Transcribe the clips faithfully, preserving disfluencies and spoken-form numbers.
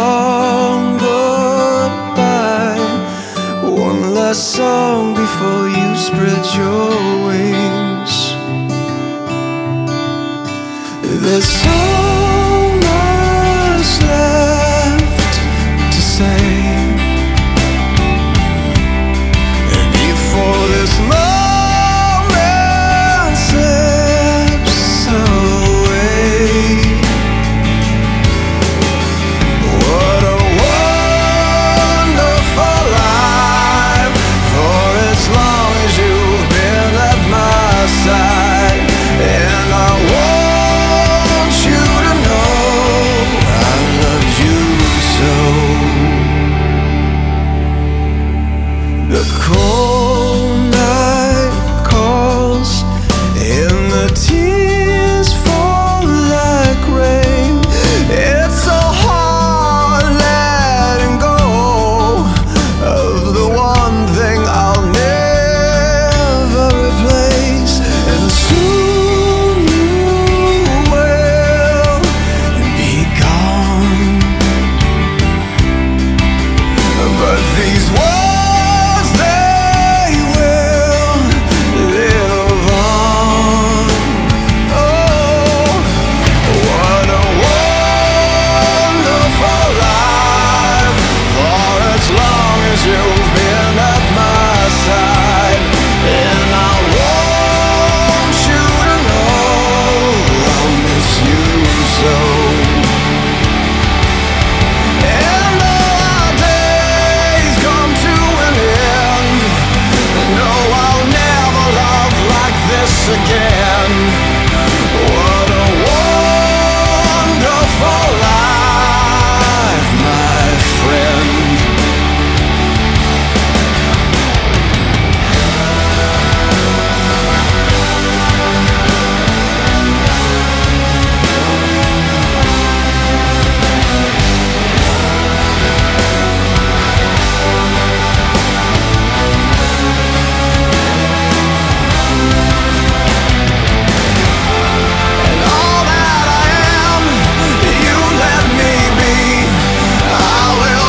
long goodbye, one last song before you spread your wings. There's so much left to say before this moment slips away. What a wonderful life, for as long as you've been at my side. And I want you to know I loved you so. The cold night calls, and the tears fall like rain. It's so hard letting go of the one thing I'll never replace. And soon you will be gone, but these words, they will live on. Oh, what a wonderful life, for as long as you've been at my side. And I want you to know I'll miss you so. And all our days come to an end. No, I'll never love like this again. What a wonderful life, my friend. And all that I am, you let me be. I will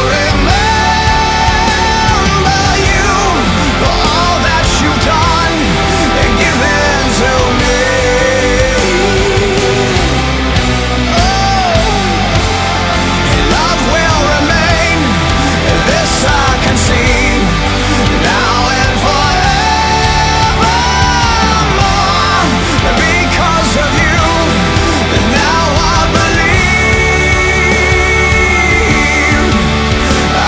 remember you for all that you've done and given to me. Love will remain, this I can see, now and forevermore. Because of you, now I believe, I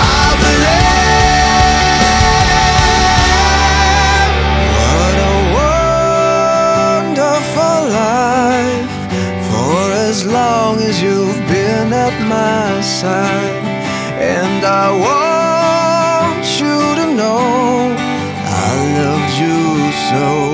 believe. What a wonderful life, for as long as you've been at my side. And I want you to know I loved you so.